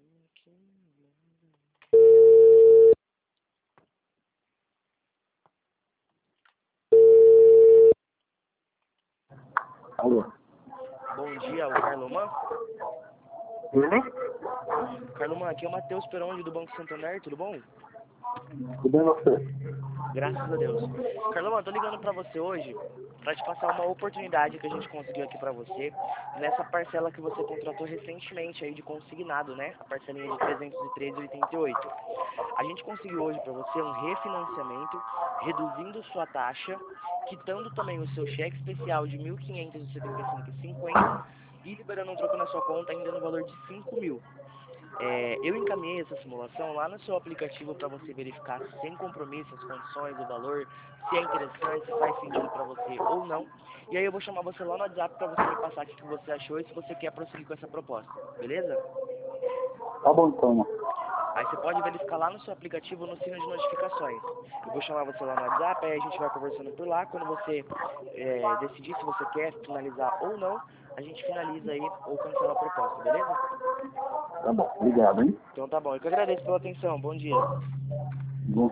Alô? Bom dia, o Carloman. Carloman, aqui é o Matheus Peronde do Banco Santander, tudo bom? Tudo bem você? Graças a Deus. Carloman, tô ligando pra você hoje pra te passar uma oportunidade que a gente conseguiu aqui pra você nessa parcela que você contratou recentemente aí de consignado, né? A parcelinha de 313,88. A gente conseguiu hoje pra você um refinanciamento, reduzindo sua taxa, quitando também o seu cheque especial de R$ 1.575,50 e liberando um troco na sua conta ainda no valor de 5.000. Eu encaminhei essa simulação lá no seu aplicativo para você verificar sem compromisso as condições, o valor, se é interessante, se faz sentido para você ou não. E aí eu vou chamar você lá no WhatsApp para você me passar o que você achou e se você quer prosseguir com essa proposta, beleza? Tá bom então. Aí você pode verificar lá no seu aplicativo no sino de notificações. Eu vou chamar você lá no WhatsApp, aí a gente vai conversando por lá. Quando você decidir se você quer finalizar ou não, a gente finaliza aí ou cancela a proposta, beleza? Tá bom, obrigado, hein? Então tá bom, eu que agradeço pela atenção, bom dia.